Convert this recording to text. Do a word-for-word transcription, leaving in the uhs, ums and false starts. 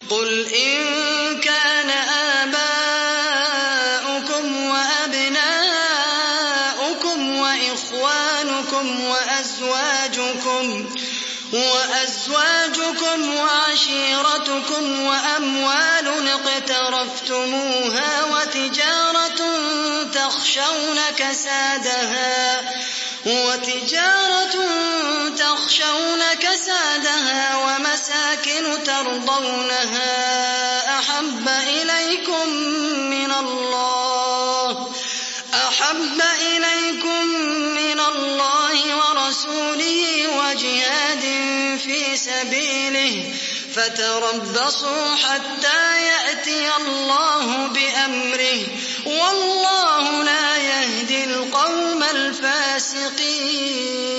قل إن كان آباؤكم وأبناؤكم وإخوانكم وأزواجكم وأزواجكم وعشيرتكم وأموال اقترفتموها وتجارة تخشون كسادها وتجارة تخشون كسادها ومساكن ترضونها أحب إليكم من الله أحب إليكم من الله ورسوله وجهاد في سبيله فتربصوا حتى يأتي الله بأمره والله لا يهدي القوم الفاسقين.